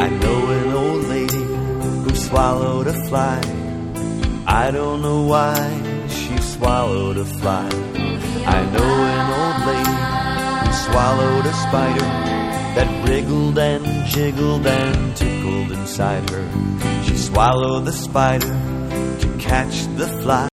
I know an old lady who swallowed a fly. I don't know why she swallowed a fly. I know an old lady who swallowed a spider that wriggled and jiggled and tickled inside her. She swallowed the spider to catch the fly.